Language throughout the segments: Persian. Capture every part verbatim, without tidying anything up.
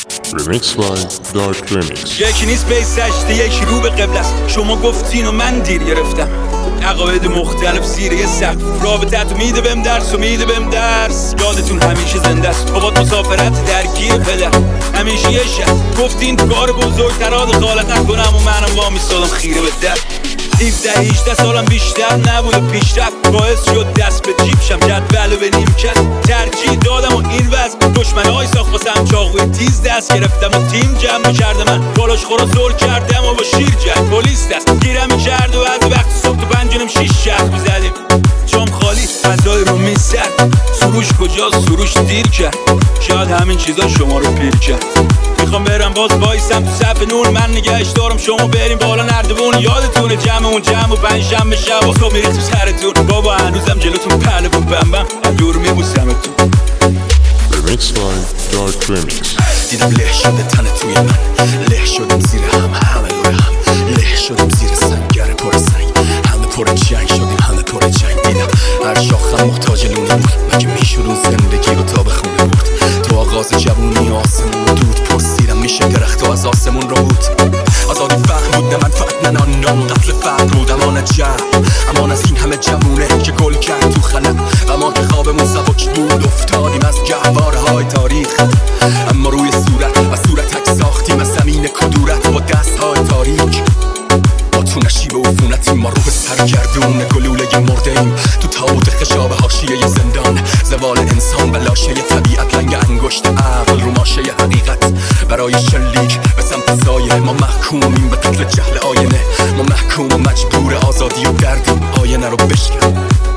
Remix by Dark Remix. یکی نیست به سجده، یکی رو به قبل است. شما گفتین و من دیر گرفتم. عقاید مختلف زیر یه سقف، رابطت میده بهم درس و میده بهم درس. یادتون همیشه زنده است، بابات مسافرت درگیر پدر. همیشه یه شهر گفتین کار بزرگتر دخالت نکنم و منم وامیستادم خیره به در. هفده هجده سالم بیشتر نبود پیشرفت باعث شد دست به جیب شم، جدول به نیمکت ترجیح دادم و این وضع دشمنای ساخت واسم چاقوی تیز دست گرفتم و تیم جمع کرده من بالاش خورا زور کردم و با شیر جد پلیس دست گیرم کرد و از وقت صبح تو پنجونم شیش شخص میزدیم جام خالی فضای رو میسر. سروش کجاست؟ سروش دیر کرد، شاید همین چیزا شما رو پیر کرد. میخوام برم باز وایسم تو صف نور، من نگهش دارم شما بریم بالا نردبون. یادتونه جمع اون جمع و پنجشنبه شب و صبح میری تو سرتون. بابا هنوزم جلوتون پهلوون بمبم از دور میبوسمتون. Remix by Dark Remix. دیدم له شده تن توی من، له شدم زیر هم همه لور هم، له شدم زیر سنگر پر سنگ، همه پر جنگ شدیم همه پر جنگ. دیدم هر شاخم محتاج لونه بود، مگه میشد اون زندگی رو تا به خونه برد. تو آغاز جوونی آسمون رو دود پرسیدم میشه درخت و از آسمون رو بود. آزادی فهم بود نه منفعت نه نان نان، قتل فرد بود امان جمع، امان از این همه جوونه که گل کرد تو خلق. و ما که خوابمون سبک بود افتادیم از گهواره های تاریخ، اما روی صورت و صورتک ساختیم از زمین کدورت با دست های تاریک. با تو نشیب و عفونتیم ما رو به سرگردون گلوله مرده ایم تو تابوت خشاب حاشیه زندان. زوال انسان و لاشه طبیعت، لنگ انگشت عقل رو ماشه حقیقت. برای شلیک به سمت سایه ما محکومیم به قتل جهل آینه، ما محکوم و مجبور آزادی و دردیم آینه رو بشکن.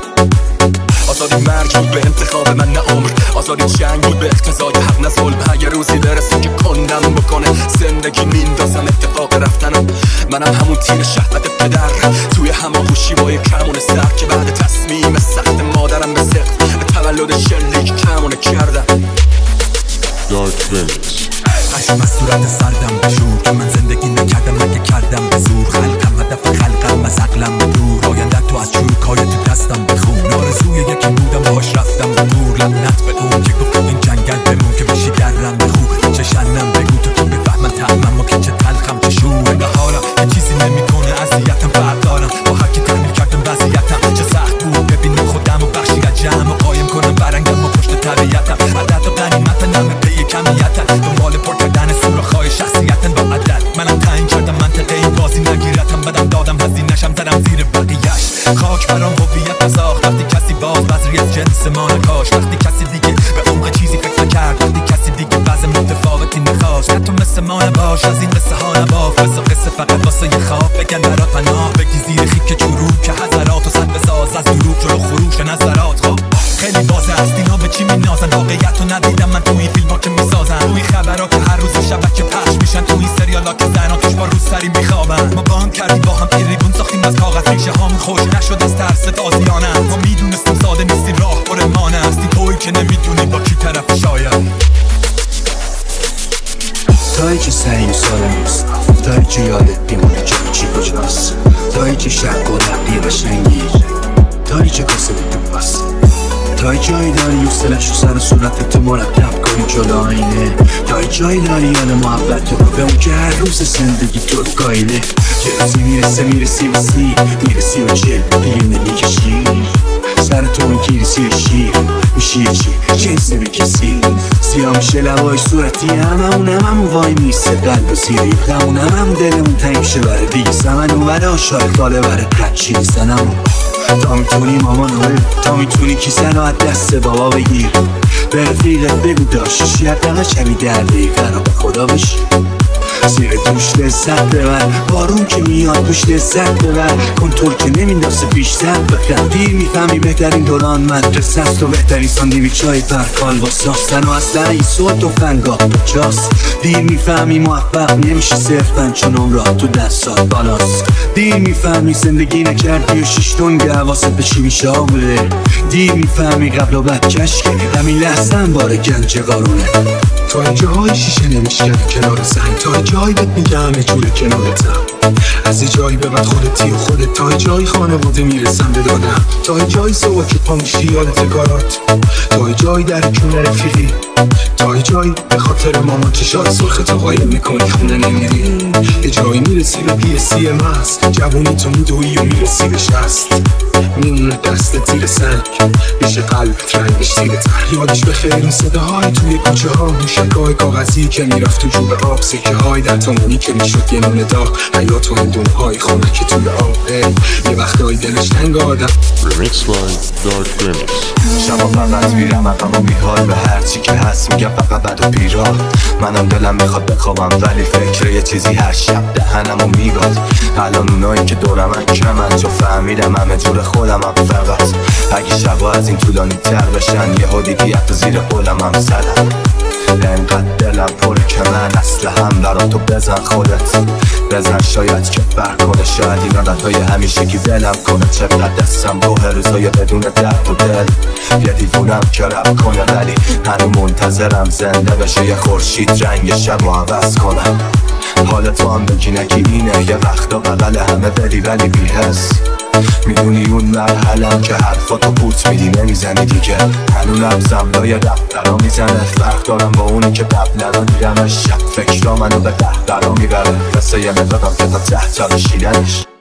آزادی مرگ بود به انتخاب من نه عمر، آزادی جنگ بود به اقتضای حق نه ظلم. اگه روزی برسه که کندم بکنه زندگی میندازم اتفاق رفتنم. منم همون تیر شهوت پدر توی هماغوشی با یک کمون سر که بعد تصمیم سخت مادرم به سخت به تولد شلیک کمونه کردم. Dark Remix. عشق از صورت سردم بشور که من زندگی نکردم مگه کردم به زور. خلقم هدف خلقم از عقلم به دور، آینده تو از چوبکای تو دستم بخون. آرزوی یکی بودم باش رفتم به دور، لعنت به اون که گفت این جنگل بمون که بشی درم بخون. چه شنم بگو تو که بفهمن طعمم و که چه تلخم چه شور. انگه حالا یه چیزی نمیکنه اذیتم فرق دارم با هر کی تحمیل کردم وضعیتم. چه سخت بود ببینم خودم و بخشی از جمع و قایم کنم برنگم و پشت طبیعتم. عدد و غنیمت نمه پی کمیتم، دنبال پر کردن سوراخ‌های شخصیتن با عدد. منم تعیین کردم منطقه این بازی نگیرتم، بدم دادم هزینه‌شم زدم زیر بقیه‌اش. خاک برام هویت نساخت وقتی کسی باز بذری از جنس ما نکاش. وقتی کسی دیگه به عمق چیزی فکر نکرد، وقتی کسی دیگه وضع متفاوتی نخواست. نه تو مثل ما نباش، از این قصه ها نباف، قصه قصه فقط واسه یه خواب. بگن برات پناه بگی زیر خیک چروک که حضرات و صد بساز از دروغ جلو خروش نظرات. خب خیلی بازه است اینا به چی مینازن، واقعیت رو ندیدم من توی فیلم ها که میسازن، توی خبرها که هر روز شبکه پخش میشن، توی سریال ها که زنها توش با روز سری میخوابن. ما با هم کردیم با هم تریبون ساختیم از کاغذ، ریشه هامون خوش نشد از ترس تازیانه. ما میدونستیم ساده نیستیم راه پر مانه هستی، تویی که نمیدونی با کی طرف شاید. تایی که سعی ساله نیست، تایی که یادت بیمونه که چی کجاست، تایی که شک و نقلی قشنگی، تایی که کاسه بود بس، تایی جایی داری یوستلش رو سر صورت تو مرتب کنی جلو آینه، تایی جایی داری یاد محبت رو به اون که هر روز زندگی تو رو گایده. چه روزی میرسه میرسی به سی، میرسی به چه دیگه نمیکشی، سر تو میگیری سیر شیر میشی چی جنسه به کسی. سیاه میشه لبای صورتی هممون هممون وای میسته قلب و سیری غمون هممون دلمون تنگ میشه بره دیگه سمن اون بره آشار خاله بره قچی نیستن همون. تا میتونی مامانوه، تا میتونی کیسه رو از دست بابا بگیر، به رفیقت بگو داشتشی حداقل شبی در دقیقه رو به خدا بشی. زیر دوش لذت ببر، بارون که میاد دوش لذت ببر، کنترل که نمیندازه بیشتر بخند. دیر میفهمی بهترین دوران مدرسه است و بهترین ساندویچ های پرکال با ساختن و اصلا این صوت و فنگاه کجاست. دیر میفهمی موفق نمیشه صرفاً چون عمرات تو دستات بالاست. دیر میفهمی زندگی نکردی و شیش دنگ حواست به چی میشه آموله. دیر میفهمی قبل و بعد کشکه همین لحظه هم باره گنج قارونه. تا جای شیشه نمیشکنه کنار زنگ، تا جای بهت میگم همه جوره کنارتم. از یه جایی به بعد خودتی و خودت، تا جای خانواده میرسم به دادم، تا جای صبح که پا میشی یادت کارات، تا جای در کونه رفیقی، تا جای به خاطر مامان چشات سرخ تو قایم میکنی خونه نمیری. یه جایی میرسی به پی سی مست، جوونی تو میدوی و میرسی به شست، میمونه دست زیر سنگ، میشه قلبت رنگش زیر تر. یادش بخیر اون صداهای توی کوچه ها، موشکای کاغذی که میرفت تو جوب آب، سکه های در تمونی که میشد یه نون داغ، حیات و هندونه های خونک توی آب. یه وقتایی دلش تنگ آدم. Remix by Dark Remix. شبا فقط میرم اقام و بیحال به هرچی که هست میگم فقط بد و بیراه. منم دلم میخواد بخوابم ولی فکر یه چیزی هر شب دهنمو میگاد. الان اونایی که دورمن کمن، چون فهمیدم همه جور خودم هم فقط. اگه شبا از این طولانی تر بشن یه دیگه حتی زیر قولم هم زدم. انقدر دلم پره که من اصل هم برا تو بزن خودت، بزن شاید که برکنه، شاید این عادتهای همیشه که دلم کنه. چقدر دستم گوه روزای بدون درد و دل، یه دیوونم که رب کنه ولی هنو منتظرم زنده بشه یه خورشید رنگ شب و عوض کنم. حال تو هم بگی نگی اینه، یه وقتا بغل همه بری ولی بی حس. میدونی اون مرحلم که حرفاتو پوت میدی نمیزنی دیگه، هنو نبزم لای دفترا میزنه. فرق دارم با اونی که قبلا دیدمش، شب فکرا منو به قهقرا میبره، مثل یه مدادم که تا ته تا بشیدنش.